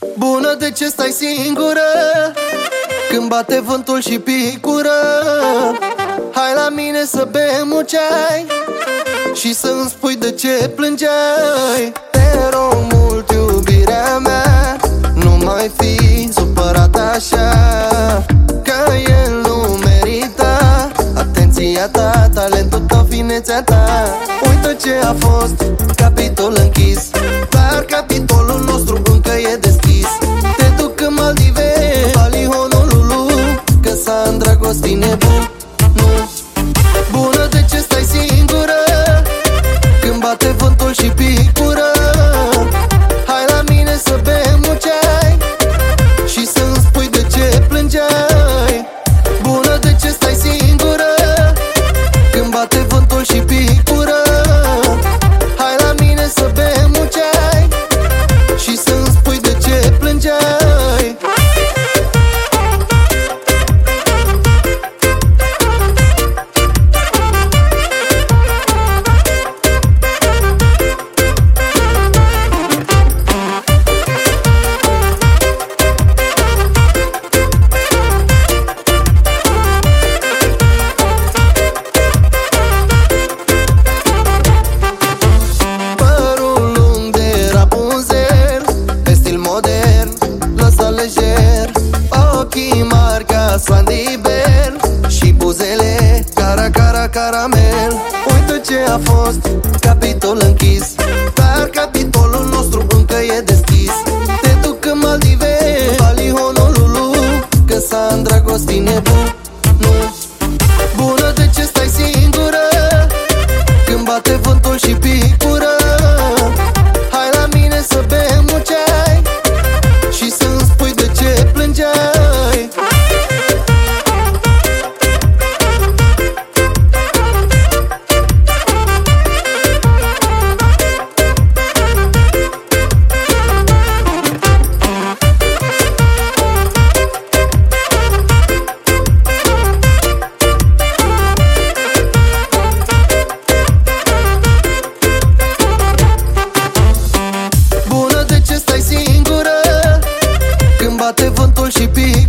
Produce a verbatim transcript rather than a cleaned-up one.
Bună, de ce stai singură când bate vântul și picură? Hai la mine să bem un ceai și să-mi spui de ce plângeai. Te rog mult, iubirea mea, nu mai fi supărat așa, că el nu merita atenția ta, talentul tău, finețea ta. Uită ce a fost, capitol închis, dar capitolul nostru încă e deschis. Te duc în Maldive, Bali, Honolulu, că s-a îndrăgostit nebun. Nu. Bună, de ce stai singură când bate vântul și picură? Hai la mine să bem un ceai și să-mi spui de ce plângeai. Bună, de ce stai singură când bate vântul și picură? Hai la mine să bem un ceai și să-mi spui de ce plângeai. Ochii mari ca Sandiber și buzele cara, cara, caramel. Uită ce a fost, capitol închis, dar capitolul nostru încă e deschis. Te duc în Maldive, Bali, Honolulu, că s-a îndrăgostit nebun. Nu. Bună, de ce stai singură când bate vântul și picură? Hai la mine să bem un ceai și să-mi spui de ce plângeai. Bună, de ce stai singură când bate vântul și picură?